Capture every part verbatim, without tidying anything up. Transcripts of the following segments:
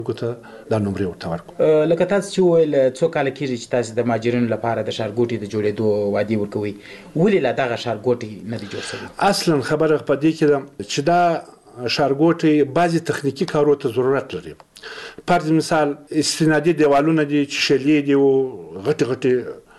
ته دا نمرې ورته ورکړو. لکه تاسو چې وویل څو کاله کېږي چې تاسو د مهاجرینو لپاره د ښارګوټي د جوړېدو وعدې ورکوئ، ولې لا دغه ښارګوټي نه دی جوړ شوی؟ اصلا خبره په دې کې ده چې دا ښارګوټي بعضې تخنیکي کارو ته ضرورت لري. فرض مثال استنادي دیوالونه دي چې شلې دي او غټې غټې،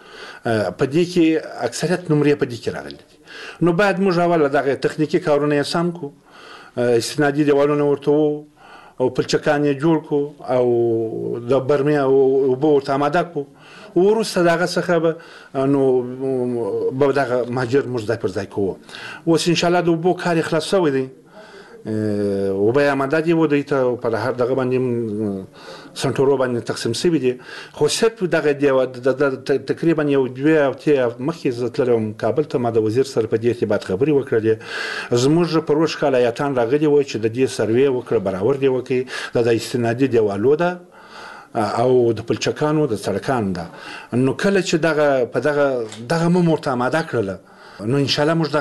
په دې کې اکثریت نمرې په دې کې راغلي دي. نو باید موږ اوله دغه تخنیکي کارونه یې سم کړو، استنادي دیوالونه ورته او پلچکان یې جوړ کړو او د برمې او اوبه ورته آماده کړو. وروسته دغه څخه به نو به دغه مهاجر موږ ځای پر ځای کوو. اوس انشاءالله د اوبو کار یې خلاص شوی دی، اوبه یې آماده دي و دوی ته په هر دغه باندې سنټورو باندې تقسیم شوي دي. خو صرف دغه تقریبا یو دوه هفتې مخکې زه تللی وم کابل ته، ما د وزیر سره په دې ارتباط خبرې وکړلې. زموږ پر وش کال ایاتان راغلي وو چې د دې سروې وکړه، برابر دې وکړي، دا د استنادي دیوالو ده او د پلچکانو د سړکانو ده. نو کله چې دغه په دغه دغه مو ورته آماده کړله، نو انشاءالله موږ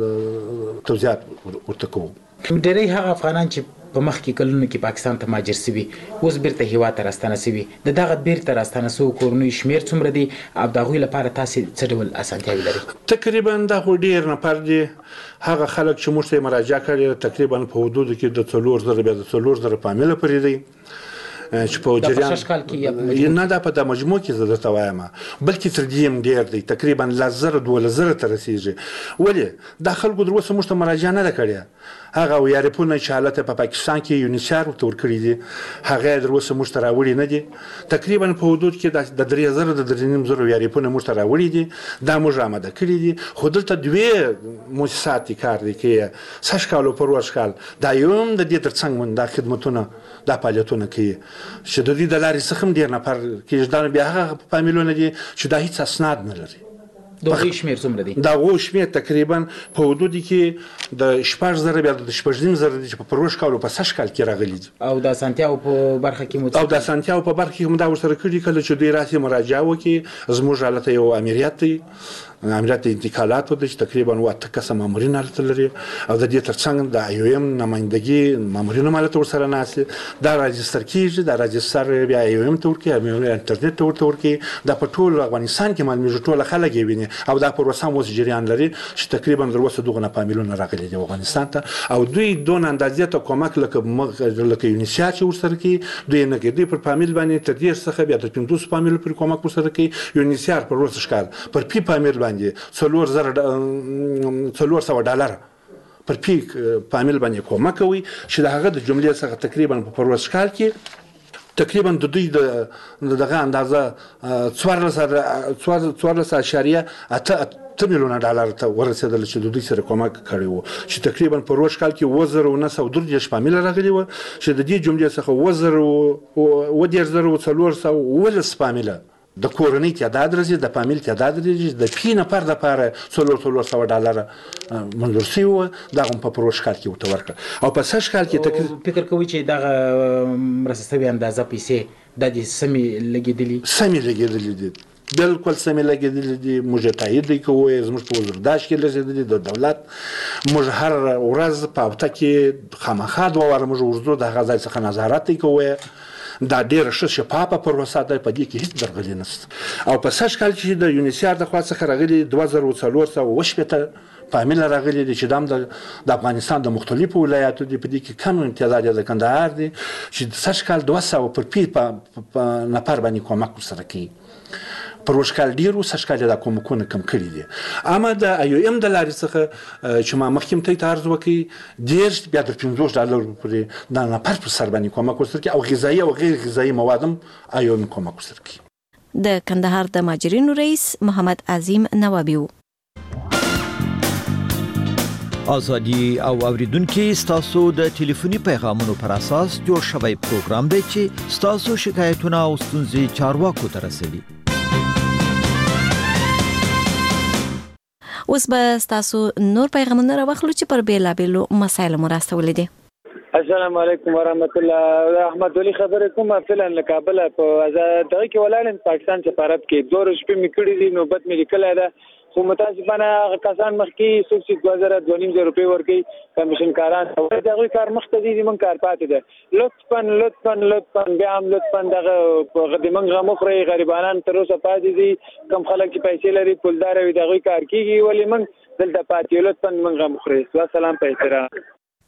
دغه توضیحات ورته کوو. ډېری هغه افغانان چې په مخکې کلونو کې پاکستان ته مهاجر سوي اوس بیرته هیواد ته راستانه سوي، د دغه بیرته راستانه سوو کورنیو شمېر څومره دی او د هغوی لپاره تاسې څه ډول اسانتیاوې لرئ؟ تقریبا دا خو ډېر نفر دي هغه خلک چې موږ ته یې مراجعه کړې، تقریبا په حدودو کې د څلور زره بیا د څلور زره فامیله پورې دی چې په جریان نه دا په د مجموع کې زه درته وایم، بلکې تر دې هم ډېر دی، تقریبا لس زره دولس زره ته رسېږي. ولې دا خلکو تر اوسه موږ ته مراجعه نه ده کړې. هغه ویارپونه چې حالت په پاکستان کې یونیسار ورته ورکړي دي، هغه یې تر اوسه موږ ته راوړي نه دي. تقریبا په حدود کې د درې زره د درې نیم زره ویارپونه موږ ته راوړي دي، دا موږ آماده کړي دي. خو دلته دوې مؤسسات کار دی کې سږ کال او پروش کال دا یو هم د دې تر څنګ من دا خدمتونه دا فعالیتونه کوي چې د دې د لارې څخه هم ډېر نفر کېږي. دا بیا هغه فامیلونه دي چې دا هېڅ اسناد نه لري. د هغوی شمېر څومره دی؟ د هغو شمېر تقریبا په حدود کې د شپږ زره بیا د شپږ نیم زره دي چې په پروش کال او په سږ کال کې راغلي دي. او د اسانتیاو په برخه کې مو او د اسانتیاو په برخه کې هم دا ورسره کړي. کله چې دوی راسي مراجعه وکړي، زموږ هلته یو امریت دی، امریت انتقالاتو دی چې تقریبا اووه اته کسه مامورین هلته لري او د دې تر څنګ د آی او ایم نمایندګي مامورین هم هلته ورسره ناست دي. دا راجستر کېږي، دا راجستر بیا آی او ایم ته ورکړي، انټرنېټ ته ورته ورکړي. دا په ټول افغانستان کې معلومېږي، ټوله خلک یې ویني او دا پروسه هم اوس جریان لري چې تقریبا تر اوسه دغونه فامیلونه راغلي دي افغانستان ته او دوی دونه اندازې ته کومک لکه لکه یونیسیار چې ورسره کوي، دوی نه کوي. دوی پر فامیل باندې تر دېرش څخه بیا تر پنځوس فامیلو پورې کومک ورسره کوي. یونیسیار پر ورسره ښکار پر پی فامیل باندې څلور زره څلور سوه ډالره پر پی فامیل باندې کومک کوي چې د هغه د جملې څخه تقریبا په پروسه کال کې تقریبا د دوی د دغه اندازه څوارلس اعشاریه اته اته میلیونه ډالر ته ورسېدل چې د دوی سره کومک کړی و، چې تقریبا په روش کال کې اووه زره نه سوه درې دېرش فامیله راغلي وه، چې د دې جملې څخه اووه زره اووه دېرش زره څلور سوه اوولس فامیله د کورنۍ تعداد راځي، د فامیل تعداد راځي، د پی نفر دپاره څلور څلور سوه ډالره منظور شوي وه. دغه هم په پروش کال کې ورته ورکړه او په سږ کال کې فکر کوئ چې دغه مرسته شوې اندازه پیسې دا دې سمې لګېدلي؟ سمې لګېدلي دي، بالکل سمې لګېدلي دي. موږ یې تایید کوو، زموږ په وزیرداشت کې رسېدلي د دولت. موږ هر ورځ په هفته کې خامخا دوه واره موږ ورځو د هغه ځای څخه نظارت کوو. دا ډېره ښه شفافه پروسه ده، په دې کې هېڅ درغلي نشته. او په سږ کال کې د یونیسیار د خوا څخه راغلي دوه زره څلور سوه اووه شپېته فامیله راغلي دي چې دا هم د افغانستان د مختلفو ولایاتو دي. په دې کې کم تعداد یې د کندهار دی چې سږ کال دوه سوه پر پی په نفر باندې کومک ورسره کوي. پروش کال ډېر و، سږ کال یې دا کومکونه کم کړي دي. اما د آی او ایم د لارې څخه چې ما مخکې هم ته ته عرض وکړي، دېرش بیا تر پنځوس ډالرو پورې د نفر په سر باندې کومک ورسره کوي او غذایي او غیر غذایي مواد هم آی او ایم کومک ورسره کوي. د کندهار د مهاجرینو رئیس محمد عظیم نوابي و. ازادي او اوریدونکو ستاسو د ټلیفوني پیغامونو پر اساس جوړ شوی پروګرام دی چې ستاسو شکایتونه او ستونزې چارواکو ته رسوي. اوس به ستاسو نور پیغامونه راوخلو چې پر بیلابیلو مسایلو مو راستولې دي. السلام علیکم ورحمت الله. احمد ولی خبرې کومه فعلا له کابل په دغه کې ولالم پاکستان سفارت کې دوه شپې مې کړې دي، نوبت مې لیکلای ده خو متاسفانه هغه کسان مخکې څوک چې دوه زره دوه نیم زره روپۍ ورکوي کمیشن کاران د هغوی کار مخته دي زموږ کار پاتې ده. لطفا لطفا لطفا بیا هم لطفا دغه د موږ غم وخورئ. غریبانان تر اوسه پاتې دي. کوم خلک چې پیسې لري پولدار وي د هغوی کار کېږي ولې موږ دلته پاتې یو. لطفا موږ غم وخورئ. والسلام په احترام.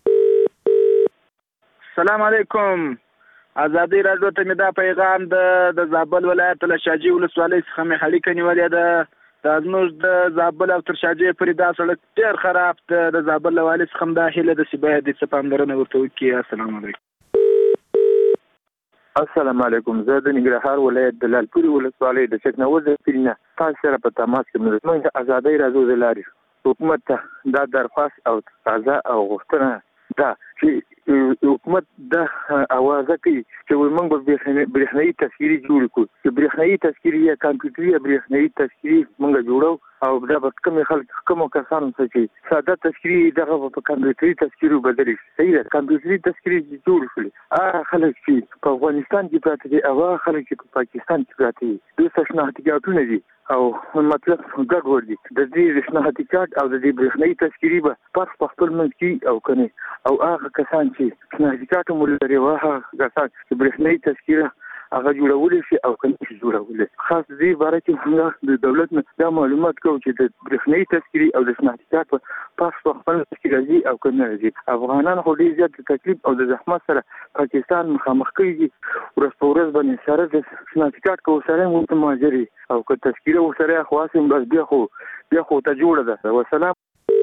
السلام علیکم. ازادي راډیو ته مې دا پیغام د د زابل ولایت له شاجي ولسوالۍ څخه مې اړیکه نیولې ده. دا زموږ د زابل او تر شاجي پورې دا سړک ډېر خراب ده. د زابل له والي څخه هم دا هیله ده چې باید څه پاملرنه ورته وکړي. السلام علیکم. السلام علیکم. زه د ننګرهار ولایت د لالپورې ولسوالۍ د شکنوزه پیرینه تاسو سره په تماس کې یم. موږ د ازادۍ راځو د لارې حکومت ته دا درخواست او تقاضا او غوښتنه ده چې حکومت د اوازه کوي چې موږ به برېښنايي تذکیرې جوړ کړو. چې برېښنايي تذکیرې یا کمپیوټري یا برېښنايي تذکیرې موږ جوړو او دا به کوم خلک کوم کسانو چې ساده تذکیرې دغه په کمپیوټري تذکیرو بدلې شي. صحیح ده. کمپیوټري تذکیرې جوړ شولې. هغه خلک چې په افغانستان کې پراته دي او هغه خلک چې په پاکستان کې پراته دي دوی څه شناختیاتونه دي او مطلب ګډوډ دي. د دې شناختي کارت او د دې برېښنايي تذکیرې به فرق په خپل منځ کې او کني او هغه کسان چې شناختي کارت مو لري هغه کسان چې برېښنايي تذکیره هغه جوړول شي او کني جوړول. خاص دې باره کې موږ د دولت نه دا معلومات کوو چې د برېښنايي تذکیرې او د شناختي کارت په فرق په خپل منځ کې راځي او کني راځي. افغانان خو ډېر زیات تکلیف او د زحمت سره پاکستان مخامخ کیږي. ورځ په ورځ باندې سره د شناختي کارت کو سره مو ته ماجري او که تذکیره وسره خواصم بس بیا خو بیا خو ته جوړه ده. والسلام.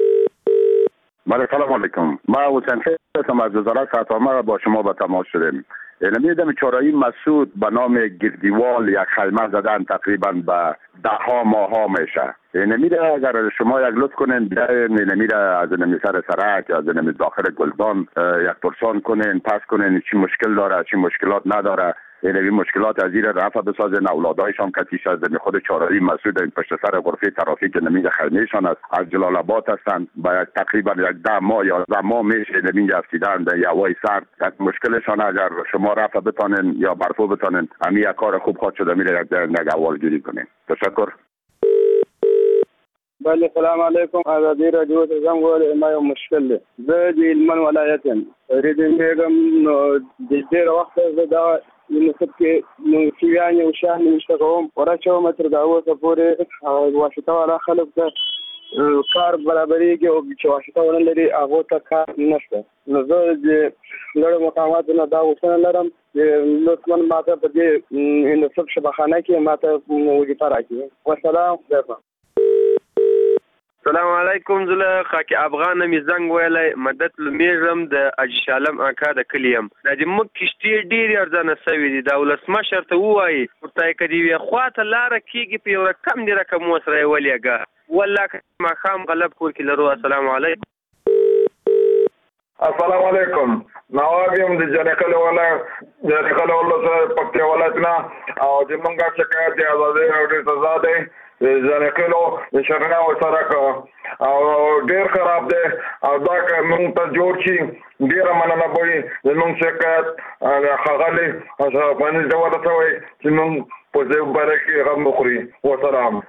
بله سلام علیکم. ما حسین خیلی هستم از وزارت خدمات با شما به تماس شدیم. نمیدونم چارایی مسعود به نام گردیوال یک خیمه زدن تقریبا به ده ها ماه ها میشه. نمیده اگر شما یک لطف کنین بیاین نمیده از نمی سر سرک از نمی داخل گلدان یک پرسان کنین پس کنین چی مشکل داره چی مشکلات نداره. این مشکلات از زیر رفع بسازن. اولادایشان کتیش از خود چارایی مسعود این پشت سر غرفه ترافیک نمیده خیمهشان است از جلال آباد هستند. با تقریبا یک ده ماه یا ده ماه میشه نمیده افتیدن در هوای سرد. مشکلشان اگر شما رفع بتانین یا برفو بتانین همین یک کار خوب خواهد شده میره یک نگوال گیری کنین. تشکر. بله سلام علیکم. ازادي راډیو ته زنګ وهلی ما یو مشکل دی. زه د هلمند ولایت یم. ریډینګ نو د ډېره وخته زه دا یونیسف کې منشیان او شاه نشته کوم ورچو متر دا اوسه پورې واشته والا خلک ته کار برابرېږي او چې واشته ونه لري هغه ته کار نشته. نو زه د لوړ مقاماتو نه دا وسنه لرم چې لطفا ماته په دې یونیسف شبخانه کې ماته وظیفه راکړي. والسلام علیکم. السلام علیکم. زه خاکی افغان می زنګ ویلای مدد لمیږم د اجي شالم اکا د کلیم د دې مک کشتي ډیر ارزانه سوي دي. د ولسمشر ته وایي ورته کدی وی خواته لار کیږي په یو رقم دی رقم وسره ولېګا والله ما خام غلب کور کې لرو. السلام علیکم. السلام علیکم. نواب یم د جنکل ولا جنکل ولا سره پکې ولاتنا او د منګه څخه د آزادۍ راوړې سزا ده ځنکلو د شرنا او سرک او ډیر خراب دی او دا که موږ ته جوړ شي ډیره مننه به وي. زموږ شرکت ښاغلي افغاني ته ورسوئ چې موږ په دې باره کې غم وخوري. والسلام.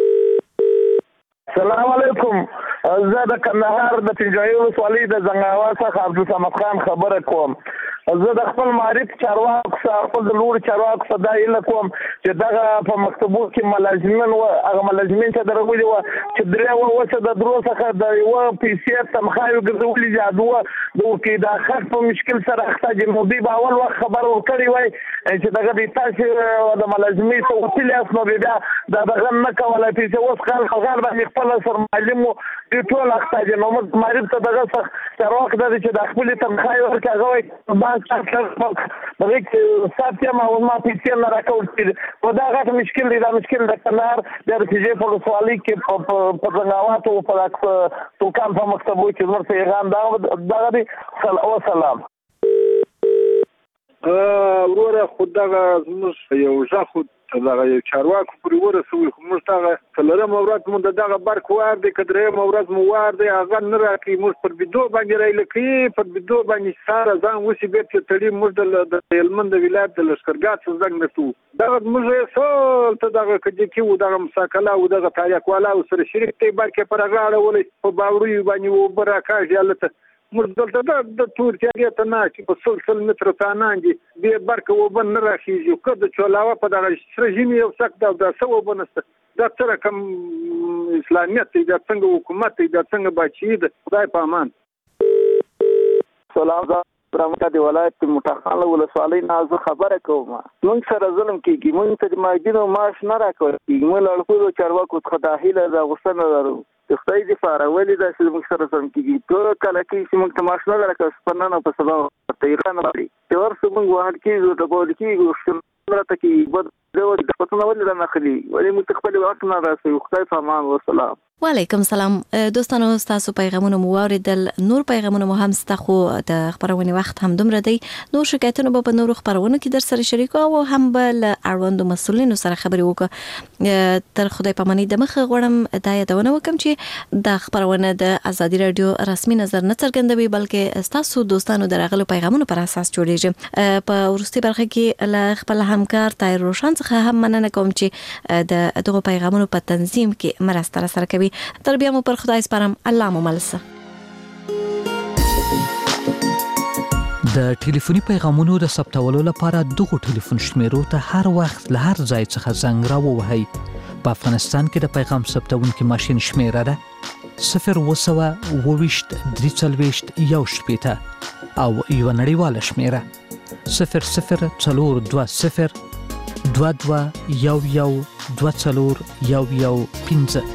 السلام علیکم. زه د کندهار د پنجایي ولسوالۍ د زنګاوا څخه عبدالصمد خان خبره کوم. زه د خپل معرف چارواکو سره خپل د لوړ چارواکو سره دا هیله کوم چې دغه په مکتبو کې ملازمین و هغه ملازمین چې درغلي و چې درې و وسه د درو څخه د یو پیسې تمخای ګرځولي جادو د ورکې د خاص په مشکل سره اخته جنوبي باول وخت خبر ورکړی وای چې دغه د تاسو د ملازمین ته وتلی اسنو بیا دا دغه نه کولای پیسې اوس خل خلګان باندې خپل سر معلمو د ټول اخته جنوب معرف ته دغه څخه چارواک د چې د خپل تمخای ورکړي هغه بغيت ساعتين ما ما في سنة راكول وده غات مشكلة إذا مشكلة ده كنار ده تيجي في السوالي كيف بتناوات وفلاك توكان في مكتبه كذا في إيران ده ده غادي والسلام. وروره خو دغه زموږ یو ځخ دغه یو چارواکو پورې ورسوي خو موږ دغه څلورمه ورځ مو د دغه برق وار دی که درېیمه ورځ مو وار دی هغه نه راکوي موږ پر بیدو باندې رایله کوي پر بیدو باندې ساره ځان اوسي بېرته تړي موږ د هلمند د ولایت د لښکرګاه څخه زنګ نه کوو دغه موږ سولته دغه کجکي وو دغه مساکله وو دغه تاریکوالا و سره شریک دی برق یې پر هغه اړولی په باوړیو باندې اوبه راکاږي هلته موږ دلته د تورتیاګې ته ناستې په سل سل متره تانان دي بې برقه اوبه نه راخېږي که د چولاوه په دغه سره ژمي یو سخت ده او دا څه اوبه نشته دا څه رقم اسلامیت دی دا څنګه حکومت دی دا څنګه بادشاهي ده خدای په امان سلام برامتا دی ولایت مټاخان ولسوالۍ نه زه خبره کوم موږ سره ظلم کېږي موږ ته د ماجدینو معاش نه راکول کېږي موږ له اړخونو چارواکو څخه دا هیله ده غوښتنه لرو د خدای دپاره ولې داسې موږ سره ظلم کېږي ټول کله کېږي چې موږ ته معاش نه راکوي په نن او په سبا ورته یې نه راوړي چې ورسو موږ وهل کېږو ټکول کېږو راته کېږي بد د پتونه ولې را نخلي ولې موږ ته خپل وخت نه راسوي خدای په امان وسلام وعلیکم سلام دوستانو تاسو پیغامونه مو واوریدل نور پیغامونه مو هم ستا خو د خبرونې وخت هم دومره دی نور شکایتونه به په نورو خبرونو کې در سره شریکو او هم به له اړوندو مسؤلینو سره خبرې وکړو تر خدای پاماني د مخه غواړم دا یادونه وکم چې د خبرونه د ازادي رادیو رسمي نظر نه څرګندوي بلکې تاسو دوستانو درغلو پیغامونو پر اساس جوړیږي په ورستي برخه کې له خپل همکار طاهر روشن څخه هم مننه کوم چې د دغه پیغامونو په تنظیم کې مرسته سره کوي تر بیا مو پر خدای سپارم الله مو ملسه د ټلیفوني پیغامونو د ثبتولو لپاره دغه ټلیفون شمیرو ته هر وخت له هر ځای څخه زنګ راووهئ په افغانستان کې د پیغام ثبتونکي ماشین شمیره ده صفر وسوه اوويشت درې څلوېښت یو شپېته او یوه نړیواله شمیره صفر صفر څلور دوه صفر دوه دوه یو یو دوه څلور یو یو پنځه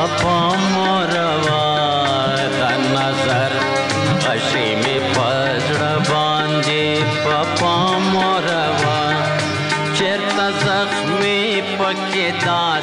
پپا موروا د نظر غشي می پزړه باندې پپا موروا چرته زخمي پکې دا